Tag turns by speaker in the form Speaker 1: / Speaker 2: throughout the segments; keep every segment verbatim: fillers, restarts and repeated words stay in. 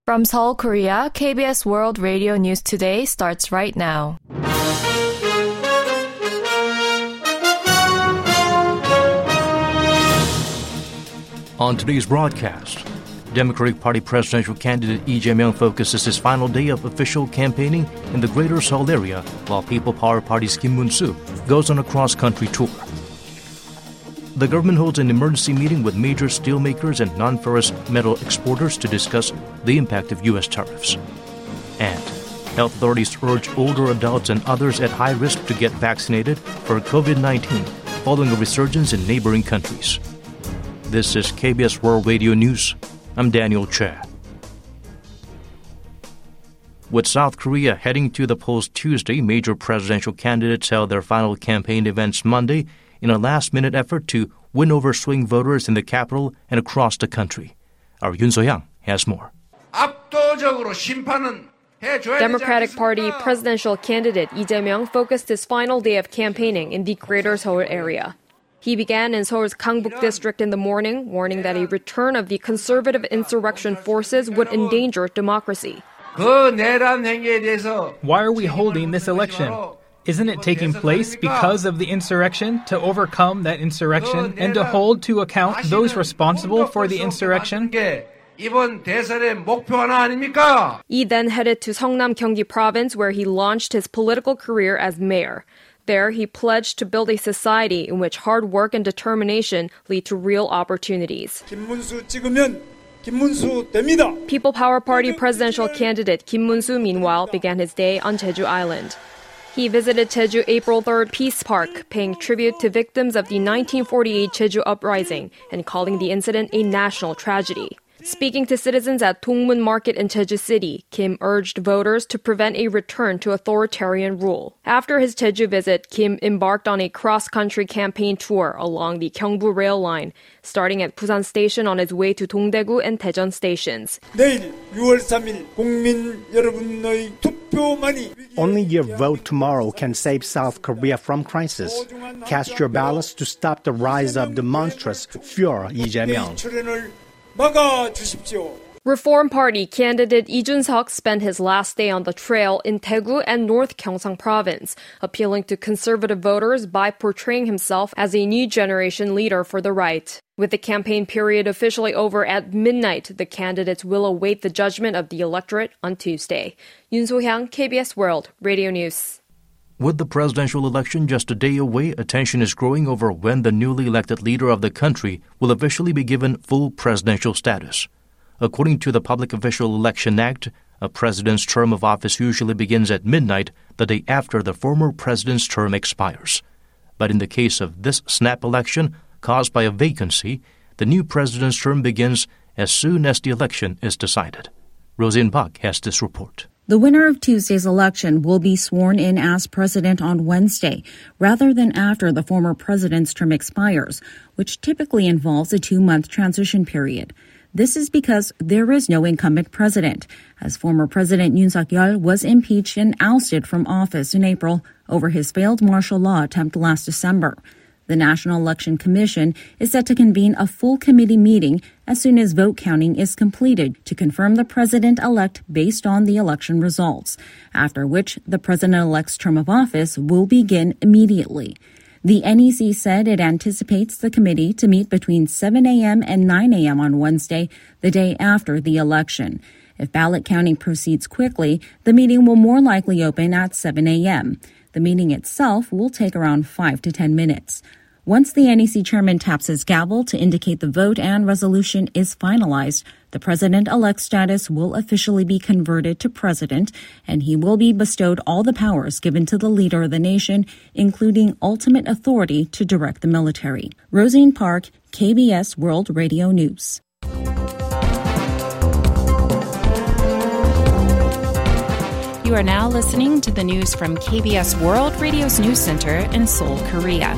Speaker 1: From Seoul, Korea, K B S World Radio News Today starts right now.
Speaker 2: On today's broadcast, Democratic Party presidential candidate Lee Jae-myung focuses his final day of official campaigning in the greater Seoul area, while People Power Party's Kim Moon-soo goes on a cross-country tour. The government holds an emergency meeting with major steelmakers and non-ferrous metal exporters to discuss the impact of U S tariffs. And health authorities urge older adults and others at high risk to get vaccinated for covid nineteen following a resurgence in neighboring countries. This is K B S World Radio News. I'm Daniel Che. With South Korea heading to the polls Tuesday, major presidential candidates held their final campaign events Monday in a last-minute effort to win over swing voters in the capital and across the country. Our Yoon So-young has more.
Speaker 3: Democratic Party presidential candidate Lee Jae-myung focused his final day of campaigning in the greater Seoul area. He began in Seoul's Gangbuk district in the morning, warning that a return of the conservative insurrection forces would endanger democracy.
Speaker 4: Why are we holding this election? Isn't it taking place because of the insurrection, to overcome that insurrection and to hold to account those responsible for the insurrection?
Speaker 3: Lee then headed to Seongnam Gyeonggi province where he launched his political career as mayor. There, he pledged to build a society in which hard work and determination lead to real opportunities. People Power Party presidential candidate Kim Moon-soo, meanwhile, began his day on Jeju Island. He visited Jeju April third Peace Park, paying tribute to victims of the nineteen forty-eight Jeju Uprising and calling the incident a national tragedy. Speaking to citizens at Dongmun Market in Jeju City, Kim urged voters to prevent a return to authoritarian rule. After his Jeju visit, Kim embarked on a cross-country campaign tour along the Gyeongbu Rail Line, starting at Busan Station on his way to Dongdaegu and Daejeon stations.
Speaker 5: Only your vote tomorrow can save South Korea from crisis. Cast your ballots to stop the rise of the monstrous Führer Lee Jae-myung.
Speaker 3: Reform Party candidate Lee Jun-seok spent his last day on the trail in Daegu and North Gyeongsang Province, appealing to conservative voters by portraying himself as a new generation leader for the right. With the campaign period officially over at midnight, the candidates will await the judgment of the electorate on Tuesday. Yoon So-hyang, K B S World Radio News.
Speaker 2: With the presidential election just a day away, attention is growing over when the newly elected leader of the country will officially be given full presidential status. According to the Public Official Election Act, a president's term of office usually begins at midnight the day after the former president's term expires. But in the case of this snap election caused by a vacancy, the new president's term begins as soon as the election is decided. Rosine Park has this report.
Speaker 6: The winner of Tuesday's election will be sworn in as president on Wednesday, rather than after the former president's term expires, which typically involves a two-month transition period. This is because there is no incumbent president, as former President Yoon Suk-yeol was impeached and ousted from office in April over his failed martial law attempt last December. The National Election Commission is set to convene a full committee meeting as soon as vote counting is completed to confirm the president-elect based on the election results, after which the president-elect's term of office will begin immediately. The N E C said it anticipates the committee to meet between seven a.m. and nine a.m. on Wednesday, the day after the election. If ballot counting proceeds quickly, the meeting will more likely open at seven a.m. The meeting itself will take around five to ten minutes. Once the N E C chairman taps his gavel to indicate the vote and resolution is finalized, the president-elect's status will officially be converted to president, and he will be bestowed all the powers given to the leader of the nation, including ultimate authority to direct the military. Rosine Park, K B S World Radio News.
Speaker 7: You are now listening to the news from K B S World Radio's News Center in Seoul, Korea.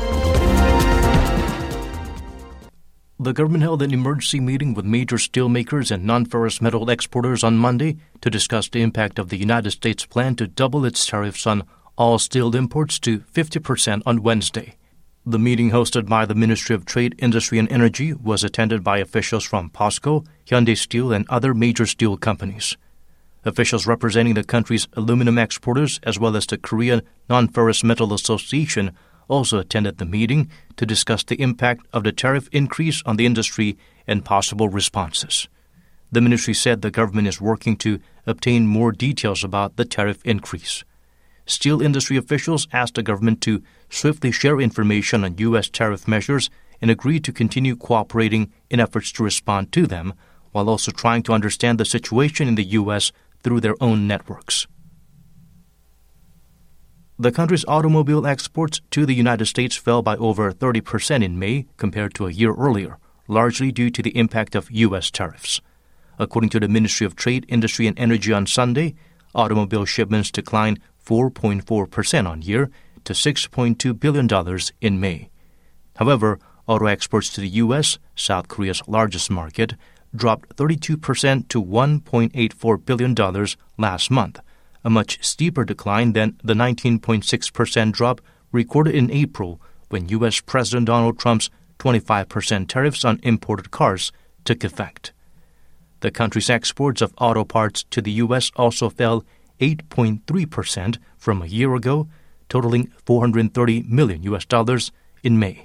Speaker 2: The government held an emergency meeting with major steelmakers and non-ferrous metal exporters on Monday to discuss the impact of the United States' plan to double its tariffs on all steel imports to fifty percent on Wednesday. The meeting hosted by the Ministry of Trade, Industry and Energy was attended by officials from POSCO, Hyundai Steel, and other major steel companies. Officials representing the country's aluminum exporters as well as the Korea Non-Ferrous Metal Association also attended the meeting to discuss the impact of the tariff increase on the industry and possible responses. The ministry said the government is working to obtain more details about the tariff increase. Steel industry officials asked the government to swiftly share information on U S tariff measures and agreed to continue cooperating in efforts to respond to them, while also trying to understand the situation in the U S through their own networks. The country's automobile exports to the United States fell by over thirty percent in May compared to a year earlier, largely due to the impact of U S tariffs. According to the Ministry of Trade, Industry and Energy on Sunday, automobile shipments declined four point four percent on year to six point two billion dollars in May. However, auto exports to the U S, South Korea's largest market, dropped thirty-two percent to one point eight four billion dollars last month, a much steeper decline than the nineteen point six percent drop recorded in April when U S President Donald Trump's twenty-five percent tariffs on imported cars took effect. The country's exports of auto parts to the U S also fell eight point three percent from a year ago, totaling four hundred thirty million U S dollars in May.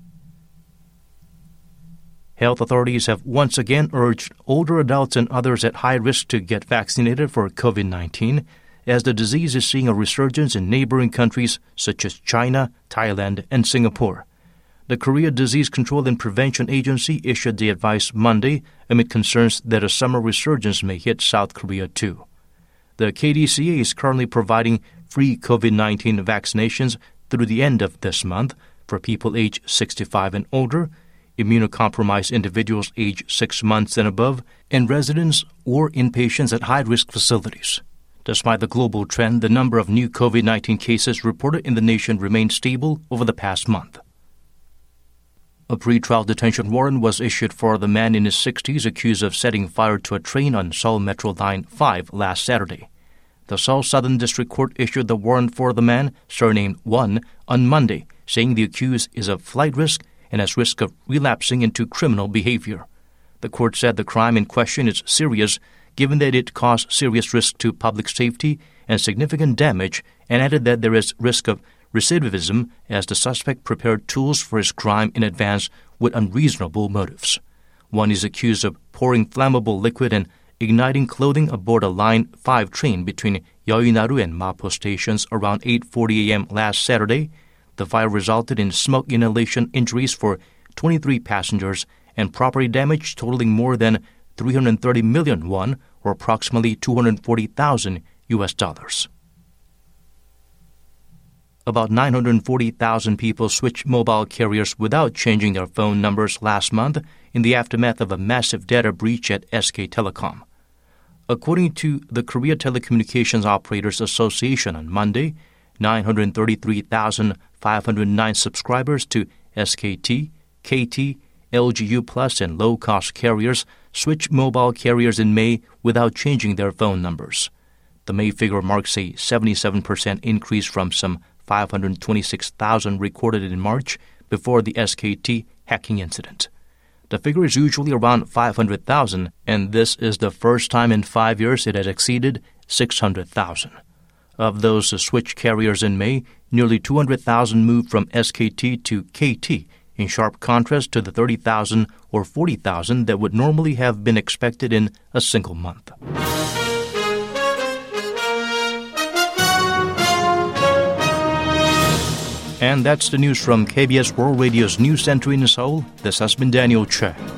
Speaker 2: Health authorities have once again urged older adults and others at high risk to get vaccinated for COVID nineteen, as the disease is seeing a resurgence in neighboring countries such as China, Thailand, and Singapore. The Korea Disease Control and Prevention Agency issued the advice Monday amid concerns that a summer resurgence may hit South Korea too. The K D C A is currently providing free COVID nineteen vaccinations through the end of this month for people aged sixty-five and older, immunocompromised individuals aged six months and above, and residents or inpatients at high-risk facilities. Despite the global trend, the number of new COVID nineteen cases reported in the nation remained stable over the past month. A pretrial detention warrant was issued for the man in his sixties accused of setting fire to a train on Seoul Metro Line five last Saturday. The Seoul Southern District Court issued the warrant for the man, surnamed Won, on Monday, saying the accused is a flight risk and has risk of relapsing into criminal behavior. The court said the crime in question is serious, given that it caused serious risk to public safety and significant damage, and added that there is risk of recidivism as the suspect prepared tools for his crime in advance with unreasonable motives. One is accused of pouring flammable liquid and igniting clothing aboard a Line five train between Yeouido and Mapo stations around eight forty a.m. last Saturday. The fire resulted in smoke inhalation injuries for twenty-three passengers and property damage totaling more than three hundred thirty million won, or approximately two hundred forty thousand U S dollars. About nine hundred forty thousand people switched mobile carriers without changing their phone numbers last month in the aftermath of a massive data breach at S K Telecom. According to the Korea Telecommunications Operators Association on Monday, nine hundred thirty-three thousand five hundred nine subscribers to S K T, K T, L G U Plus, and low-cost carriers switched mobile carriers in May without changing their phone numbers. The May figure marks a seventy-seven percent increase from some five hundred twenty-six thousand recorded in March before the S K T hacking incident. The figure is usually around five hundred thousand, and this is the first time in five years it has exceeded six hundred thousand. Of those who switched carriers in May, nearly two hundred thousand moved from S K T to K T, in sharp contrast to the thirty thousand or forty thousand that would normally have been expected in a single month. And that's the news from K B S World Radio's News Center in Seoul. This has been Daniel Che.